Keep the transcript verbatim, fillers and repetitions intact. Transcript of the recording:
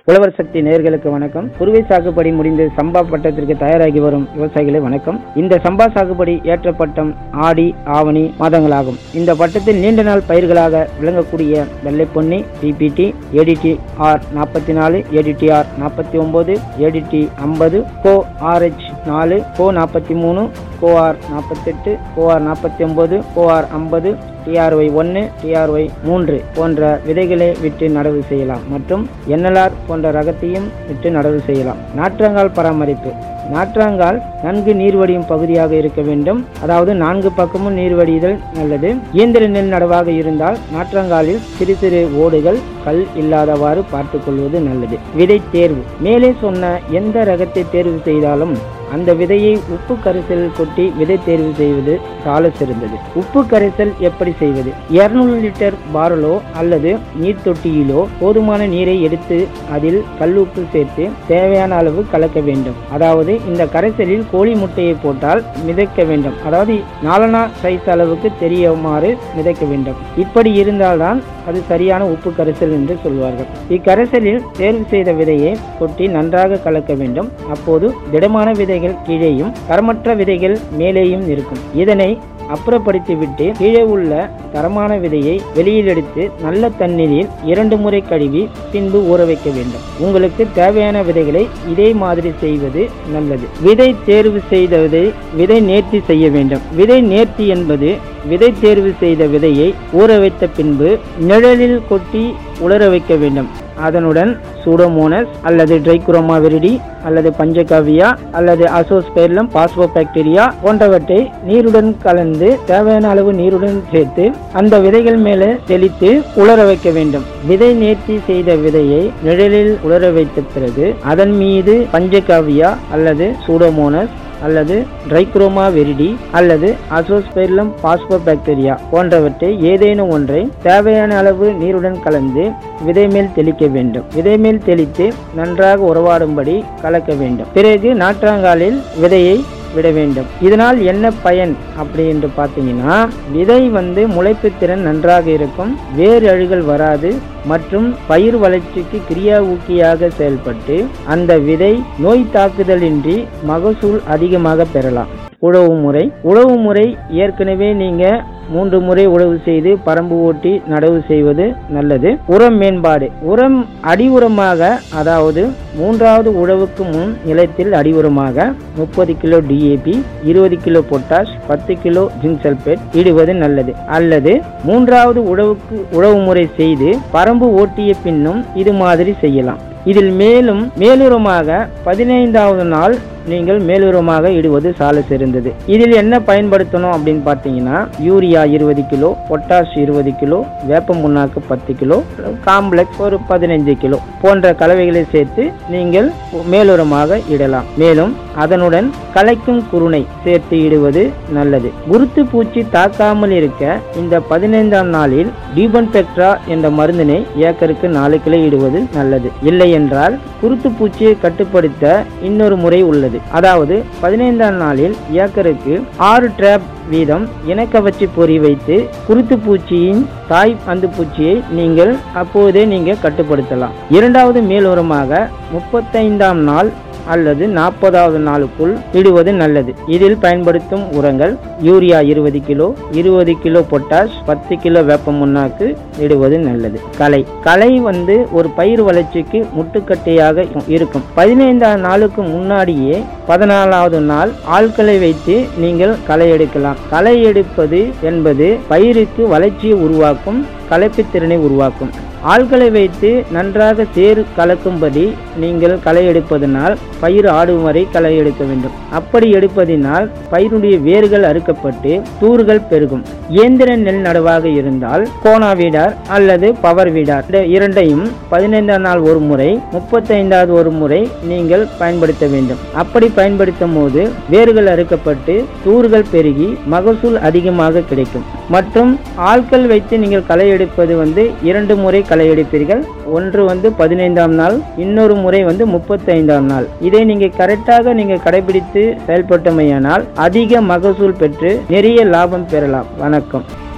உழவர் சக்தி நேயர்களுக்கு வணக்கம். குறுவை சாகுபடி முடிந்து சம்பா பட்டத்திற்கு தயாராகி வரும் விவசாயிகளை வணக்கம். இந்த சம்பா சாகுபடி ஏற்ற பட்டம் ஆடி ஆவணி மாதங்களாகும். இந்த பட்டத்தில் நீண்ட நாள் பயிர்களாக விளங்கக்கூடிய வெள்ளை பொன்னி, பிபிடி, ஏடிடி ஆர் நாற்பத்தி நாலு, ஏடிடி ஆர் நாற்பத்தி ஒன்பது, ஏடிடி ஐம்பது, கோ ஆர்ஹெச் நாலு, கோ நாற்பத்தி மூணு, கோ ஆர் நாற்பத்தெட்டு, கோ ஆர் நாற்பத்தி ஒன்பது, கோ ஆர் ஐம்பது, டிஆர்ஒய் ஒன்று, டிஆர்ஒய் மூன்று போன்ற விதைகளை விட்டு நடவு செய்யலாம் மற்றும் என்எல்ஆர் போன்ற ரகத்தையும் விட்டு நடவு செய்யலாம். நாற்றங்கால் பராமரிப்பு. நாற்றங்கால் நன்கு நீர்வடியும் பகுதியாக இருக்க வேண்டும். அதாவது நான்கு பக்கமும் நீர்வடிதல் நல்லது. இயந்திர நெல் நடவாக இருந்தால் நாற்றங்காலில் சிறு சிறு ஓடுகள் கல் இல்லாதவாறு பார்த்துக் கொள்வது நல்லது. விதை தேர்வு. மேலே சொன்ன எந்த ரகத்தை தேர்வு செய்தாலும் அந்த விதையை உப்பு கரைசல் கொட்டி விதை தேர்வு செய்வது சால சிறந்தது. உப்பு கரைசல் எப்படி செய்வது? இருநூறு லிட்டர் பாரலோ அல்லது நீர் தொட்டியிலோ போதுமான நீரை எடுத்து அதில் கல்லுப்பு சேர்த்து தேவையான அளவு கலக்க வேண்டும். அதாவது இந்த கரைசலில் கோழி முட்டையை போட்டால் மிதக்க வேண்டும். அதாவது நாலனா சைஸ் அளவுக்கு தெரியுமாறு மிதக்க வேண்டும். இப்படி இருந்தால்தான் அது சரியான உப்பு கரைசல் என்று சொல்வார்கள். இக்கரைசலில் தேர்வு செய்த விதையை கொட்டி நன்றாக கலக்க வேண்டும். அப்போது திடமான விதைகள் கீழேயும் தரமற்ற விதைகள் மேலேயும் இருக்கும். இதனை அப்புறப்படுத்திவிட்டு கீழே உள்ள தரமான விதையை வெளியில் எடுத்து நல்ல தண்ணீரில் இரண்டு முறை கழுவி பின்பு ஊற வைக்க வேண்டும். உங்களுக்கு தேவையான விதைகளை இதே மாதிரி செய்வது நல்லது. விதை தேர்வு செய்ததை விதை நேர்த்தி செய்ய வேண்டும். விதை நேர்த்தி என்பது விதை தேர்வு செய்த விதையை ஊற வைத்த பின்பு நிழலில் கொட்டி உலர வைக்க வேண்டும். அதனுடன் சூடோமோனஸ் அல்லது ட்ரைகுரோமா விரிடி அல்லது பஞ்சகாவியா அல்லது அசோஸ்பெர்லம் பாஸ்போபாக்டீரியா போன்றவற்றை நீருடன் கலந்து தேவையான அளவு நீருடன் சேர்த்து அந்த விதைகள் மேலே தெளித்து உலர வைக்க வேண்டும். விதை நேர்த்தி செய்த விதையை நிழலில் உலர வைத்த பிறகு அதன் மீது பஞ்சகாவியா அல்லது சூடோமோனஸ் அல்லது ட்ரைகுரோமா விரிடி அல்லது அசோஸ்பெர்லம் பாஸ்போபாக்டீரியா போன்றவற்றை ஏதேனும் ஒன்றை தேவையான அளவு நீருடன் கலந்து விதை மேல் தெளிக்க வேண்டும். விதை மேல் தெளித்து நன்றாக உறவாடும்படி கலக்க வேண்டும். பிறகு நாற்றாங்காலில் விதையை விட வேண்டும். இதனால் என்ன பயன் அப்படி என்று பார்த்தீங்கன்னா, விதை வந்து முளைப்பு திறன் நன்றாக இருக்கும், வேறு அழுகல் வராது மற்றும் பயிர் வளர்ச்சிக்கு கிரியா ஊக்கியாக செயல்பட்டு அந்த விதை நோய் தாக்குதலின்றி மகசூல் அதிகமாக பெறலாம். உழவு முறை. உழவு முறை ஏற்கனவே நீங்க மூன்று முறை உழவு செய்து பரம்பு ஓட்டி நடவு செய்வது நல்லது. உரம் மேம்பாடு. உரம் அடி உரமாக, அதாவது மூன்றாவது உழவுக்கு முன் நிலத்தில் அடி உரமாக முப்பது கிலோ டிஏபி, இருபது கிலோ பொட்டாஷ், பத்து கிலோ ஜிங்க் சல்பேட் இடுவது நல்லது. அல்லது மூன்றாவது உழவுக்கு உழவு முறை செய்து பரம்பு ஓட்டிய பின்னும் இது மாதிரி செய்யலாம். இதில் மேலும் மேலுரமாக பதினைந்தாவது நாள் நீங்கள் மேலுரமாக இடுவது சால சிறந்தது. இதில் என்ன பயன்படுத்தணும் அப்படின்னு பார்த்தீங்கன்னா, யூரியா இருபது கிலோ, பொட்டாஷ் இருபது கிலோ, வேப்ப முன்னாக்கு பத்து கிலோ, காம்ப்ளெக்ஸ் ஒரு பதினைந்து கிலோ போன்ற கலவைகளை சேர்த்து நீங்கள் மேலுரமாக இடலாம். மேலும் அதனுடன் களைக்கும் குருணை சேர்த்து இடுவது நல்லது. குருத்து பூச்சி தாக்காமல் இருக்க இந்த பதினைந்தாம் நாளில் டிபன்பெக்ட்ரா என்ற மருந்தினை ஏக்கருக்கு நாலு கிலோ இடுவது நல்லது. இல்லை என்றால் குருத்து பூச்சியை கட்டுப்படுத்த இன்னொரு முறை உள்ளது. அதாவது பதினைந்தாம் நாளில் ஏக்கருக்கு ஆறு டிராப் வீதம் இனக்கவச்சி பொறி வைத்து குருத்து பூச்சியின் தாய் அந்து பூச்சியை நீங்கள் அப்போதே நீங்க கட்டுப்படுத்தலாம். இரண்டாவது மேல் உரமாக முப்பத்தைந்தாம் நாள் அல்லது நாற்பதாவது நாளுக்குள் இடுவது நல்லது. இதில் பயன்படுத்தும் உரங்கள் யூரியா இருபது கிலோ, இருபது கிலோ பொட்டாஷ், பத்து கிலோ வேப்ப முன்னாக்கு இடுவது நல்லது. களை. களை வந்து ஒரு பயிர் வளர்ச்சிக்கு முட்டுக்கட்டையாக இருக்கும். பதினைந்தாம் நாளுக்கு முன்னாடியே பதினாலாவது நாள் ஆட்களை வைத்து நீங்கள் களை எடுக்கலாம். களை எடுப்பது என்பது பயிருக்கு வளர்ச்சியை உருவாக்கும், களைப்பு திறனை உருவாக்கும். ஆள்களை வைத்து நன்றாக சேறு கலக்கும்படி நீங்கள் களை எடுப்பதனால் பயிர் ஆடும் வரை களை எடுக்க வேண்டும். அப்படி எடுப்பதினால் பயிருடைய வேர்கள் அறுக்கப்பட்டு தூர்கள் பெருகும். இயந்திர நெல் நடவாக இருந்தால் கோனா வீடார் அல்லது பவர் வீடார் இரண்டையும் பதினைந்தாம் நாள் ஒரு முறை, முப்பத்தைந்தாவது ஒரு முறை நீங்கள் பயன்படுத்த வேண்டும். அப்படி பயன்படுத்தும் போது வேர்கள் அறுக்கப்பட்டு தூர்கள் பெருகி மகசூல் அதிகமாக கிடைக்கும். மற்றும் ஆட்கள் வைத்து நீங்கள் களை எடுப்பது வந்து இரண்டு முறை களை எடுப்பீர்கள். ஒன்று வந்து பதினைந்தாம் நாள், இன்னொரு முறை வந்து முப்பத்தைந்தாம் நாள். இதை நீங்க கரெக்டாக நீங்க கடைபிடித்து செயல்பட்டமையானால் அதிக மகசூல் பெற்று நிறைய லாபம் பெறலாம். வணக்கம்.